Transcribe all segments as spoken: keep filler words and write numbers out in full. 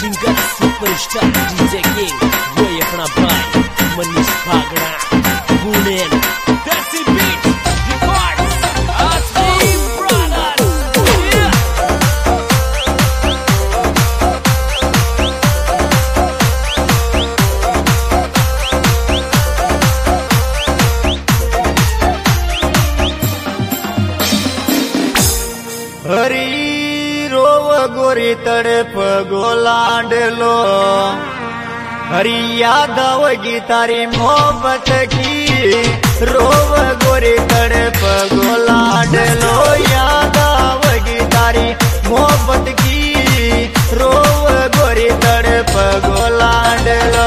Singer superstar DJ king वो अपना भाई मनीष भागड़ा गुनेन देसी बीट रिकॉर्ड्स असली हरी रोव गोरी तड़प गोलांडलो हरी याद आवगी तारी मोहब्बत की रोव गोरी तड़प गोलांडलो याद आवगी तारी मोहब्बत की रोव गोरी तड़प गोलांडलो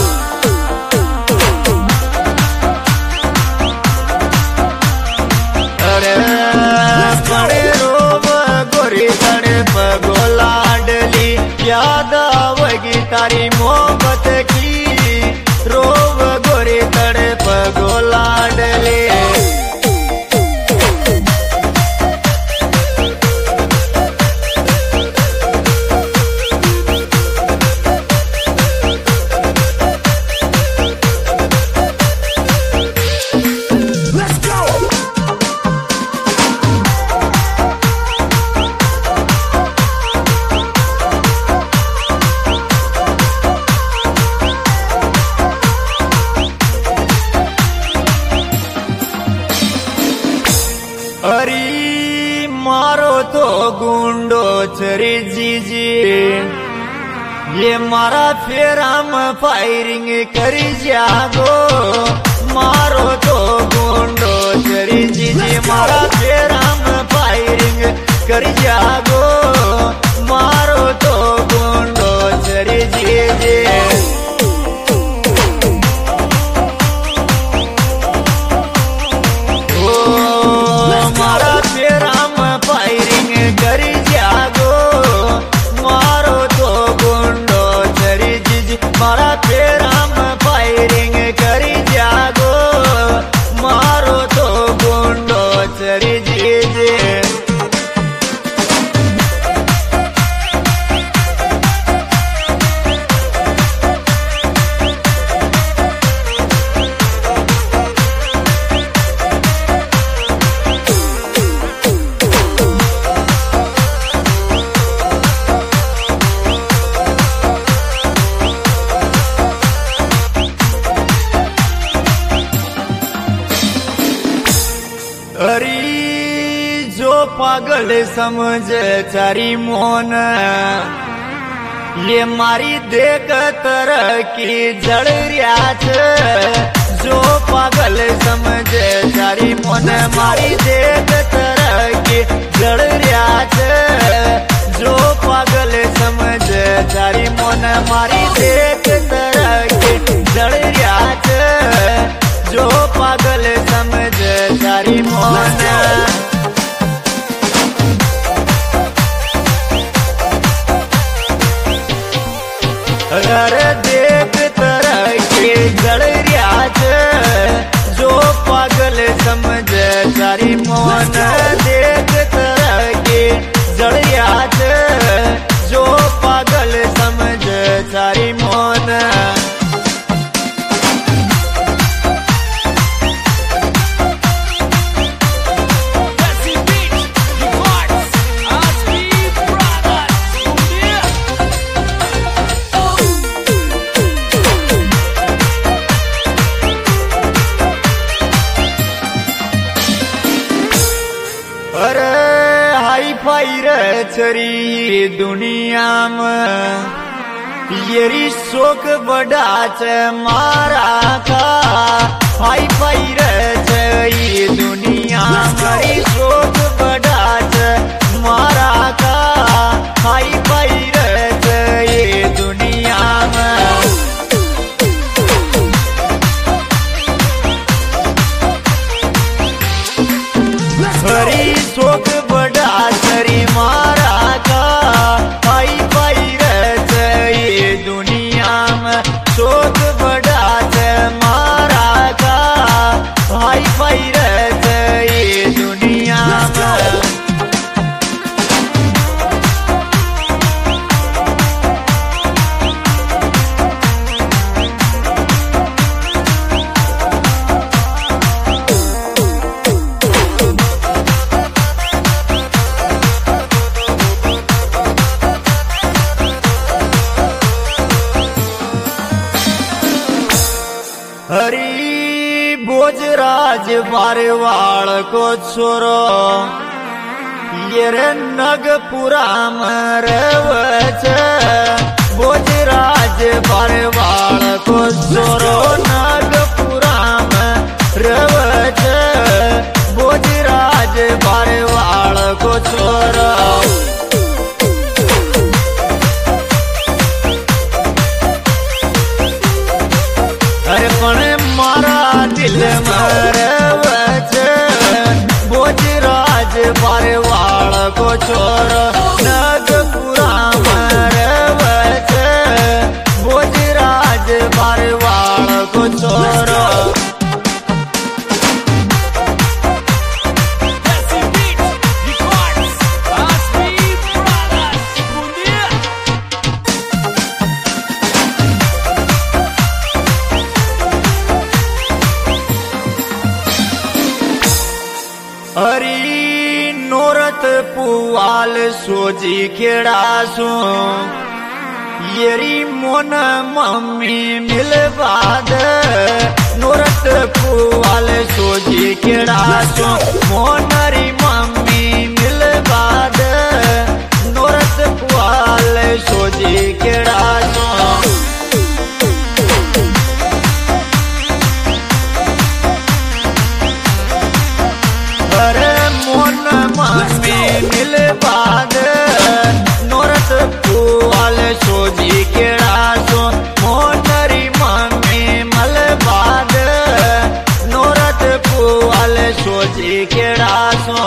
गोलांडली याद आवगी तारी मोहब्बत की रोव गोरी तड़प गोलांडली हरी मारो तो गुंडो चरी जीजी ये मारा फेराम फायरिंग करी जागो मारो तो गुंडो चरी जीजी मारा फेराम फायरिंग करी जागो मारो तो गुंडो चरी जीजी मारा फेराम फायरिंग करी जागो मारो तो गुंडो चरी जीजे हरी जो पागल समझ चारी मोन ये मारी देख तरह की जड़ रियाज जो पागल समझ चारी मोन मारी देख तरह की जड़ रियाज जो पागल समझ चारी मोन मारी देख तरह की जड़ रियाज जो पागल समझ चारी मोन अगर देख तरह के जड़ रियाज जो पागल समझ चारी मोन देख तरह के जड़ रियाज जो पागल समझ चारी मोन अरे हाई फाई रे चरी दुनिया में येरी शोक बड़ा च मारा का हाई फाई रे चरी दुनिया में शोक बड़ा च मारा का हाई फाई रे चरी दुनिया में हरी शोक बड़ा चरी मारा का हाई फाई रे दुनिया में शोक बड़ा च मारा का हाई फाई रे दुनिया में भोजराज बारवाड़ को छोरो ये रे नगपुरा में रवच भोजराज बारवाड़ को छोरो नगपुरा में रवच भोजराज बारवाड़ को छोरो अरे पण मारा दिल मरवच भोजराज बारवाड़ को छोर नगपुरा मरवच भोजराज बारवाड़ को छोर हरी नोरत पुवाल सोजी खेड़ा सो येरी मोन मम्मी मिलवाद नोरत पुवाल सोजी खेड़ा सो मोनरी मम्मी मिलवाद नोरत पुवाल सोजी खेड़ा सो मिलवाद नोरत पुवाल सोजी केड़ा सो मोनरी मम्मी मलवाद नोरत पुवाल सोजी केड़ा सो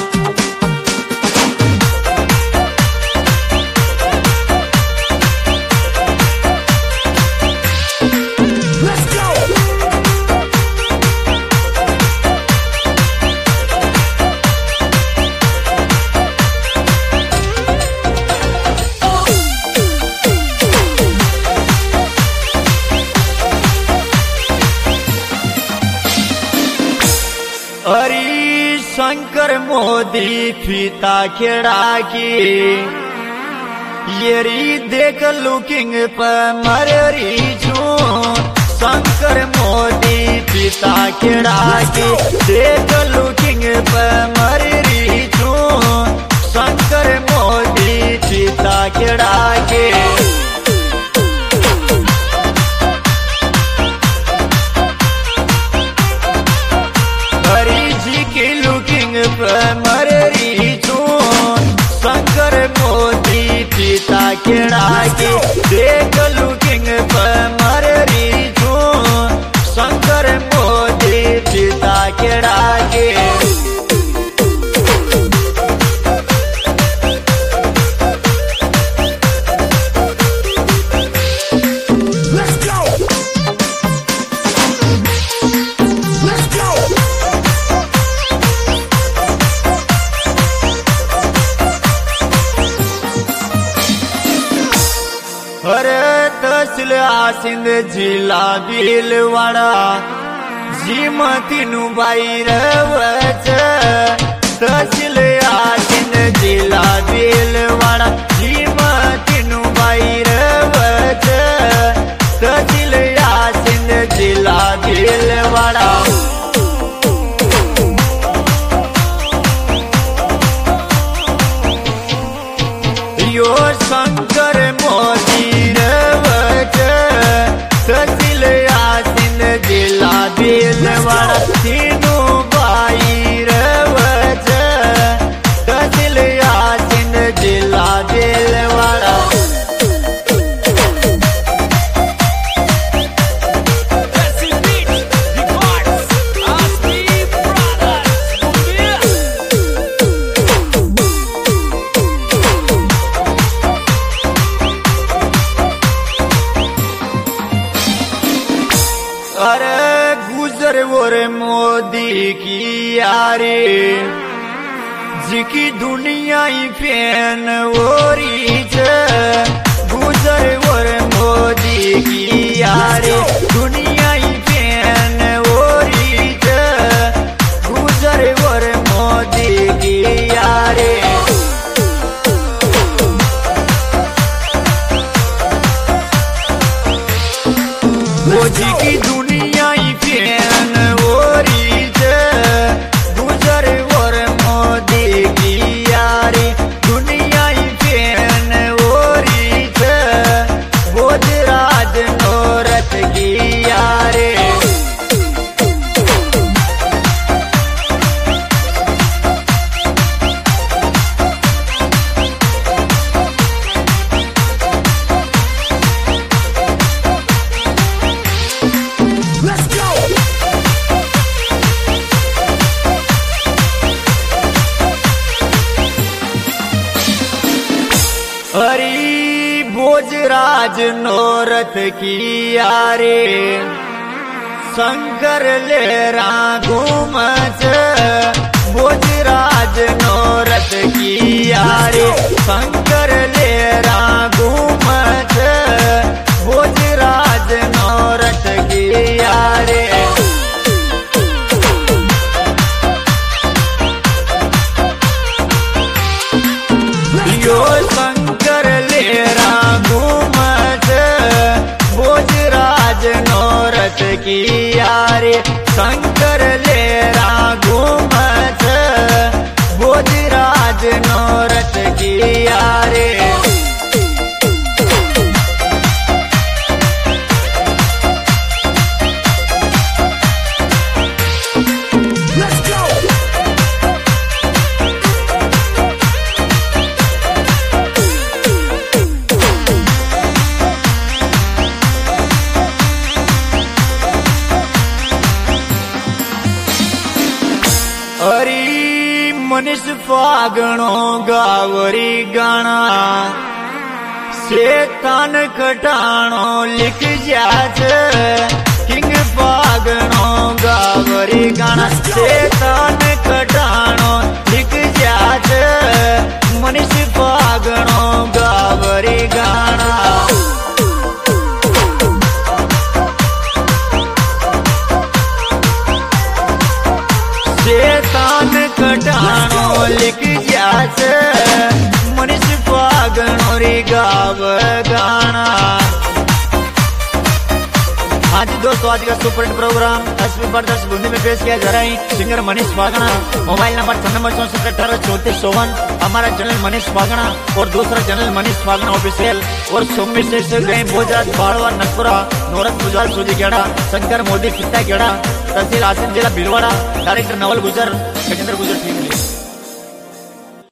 हरी शंकर मोदी फीता खेड़ा की येरी देख लुकिंग पर मररी छू शंकर मोदी फीता खेड़ा की देख लुकिंग पर मररी छू शंकर मोदी फीता खेड़ा के मररी चून शंकर मोदी फीता खेड़ा के देख लुकिंग पर मररी चून शंकर मोदी फीता खेड़ा के हरे तहसील आसिंद जिला भीलवाड़ा जीमतीनु बाई रवच तहसील आसिंद जिला भीलवाड़ा जीमतीनु बाई रवच तहसील आसिंद जिला भीलवाड़ा यो शंकर मोदी रवच तहसील आसिंद जिला भीलवाड़ा तीनू बाई रवच तहसील आसिंद जिला भीलवाड़ा अरे गुजर और मोदी की यारी जिकी दुनिया ही फैन ओरी गुजर और मोदी की यारी दुनिया ही फैन ओरी गुजर और मोदी की यारी मोदी की दुनिया ही फैन भोजराज नोरथ की यारे शंकर लेरा घूमच भोजराज नोरथ की यारे शंकर लेरा घूमच भोजराज नोरथ की यारे यो शंकर लेरा घूमच भोजराज नोरथ की यारे शंकर लेरा घूमच भोजराज नोरथ की यारे हरी मनीष फागणो गावरी गाना शैतान खटाणो लिख जाच किंग फागणो गावरी गाना शैतान खटाणो लिख जाच मनीष फागणो गावरी गाना शैतान कटाणो लिख जाच मनीष फागणो रे गाव गाना। हाँ जी दोस्तों, आज का सुपर हिट प्रोग्राम दसवीं पर दस बुंदी में पेश किया जा रहा है singer Manish Phagna. Mobile number छह नंबर चौसठ अठारह चौतीस चौवन। हमारा चैनल मनीष फागणा और दूसरा चैनल मनीष फागणा ऑफिशियल और सोमी से गए भोजराज बाड़वा नकपुरा नोरथ गुजरात सूजी गेड़ा शंकर मोदी फित्ता गेड़ा तहसील आसिम जिला भीलवाड़ा। डायरेक्टर नवल गुजर गजेंद्र गुजर।